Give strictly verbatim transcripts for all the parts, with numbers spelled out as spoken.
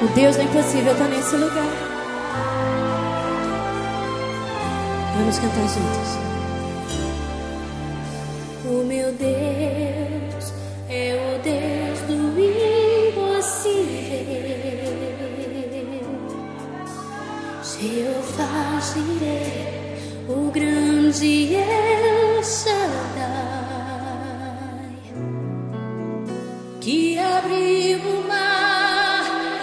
O Deus do impossível está nesse lugar. Vamos cantar juntos. O meu Deus é o Deus do impossível. Jeová Jireh, o grande El Shaddai, que abriu o mar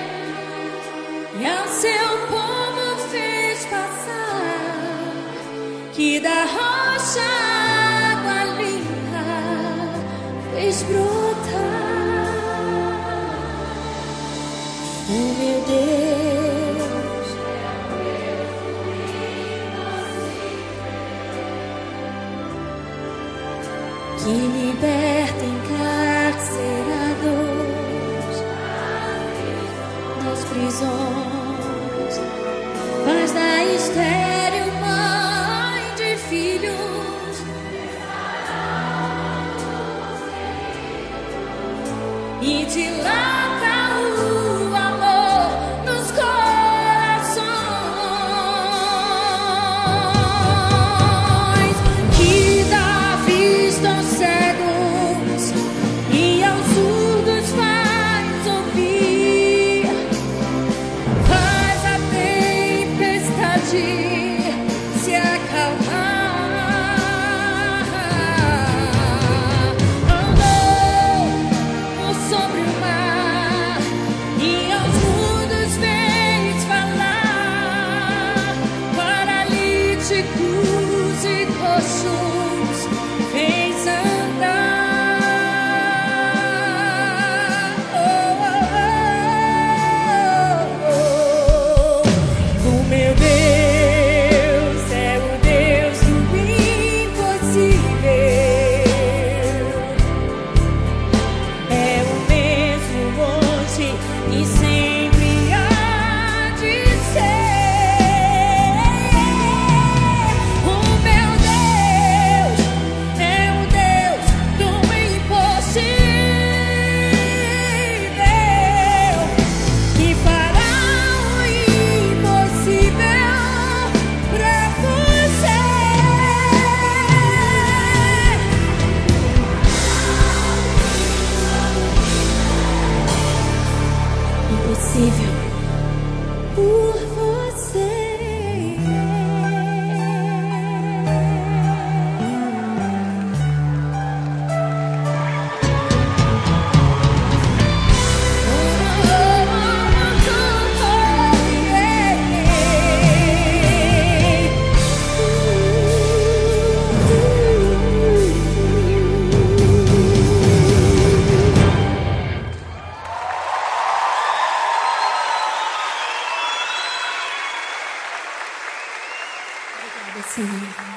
e ao seu povo fez passar, que da rocha água limpa fez brotar. O meu Deus que liberta encarcerados das prisões, faz da estéril mãe de filhos, e dilata o amor nos corações, que dá vista aos cegos e aos surdos faz ouvir, faz a tempestade se acalmar. Andou por sobre o mar e aos mudos fez falar, paralíticos e coxos fez andar. Oh, oh, oh, oh. O meu Deus é o Deus do impossível. É o mesmo hoje e sempre há de ser. O meu Deus é o Deus do impossível, que fará o impossível pra você. Impossível por você. Obrigada, Senhor.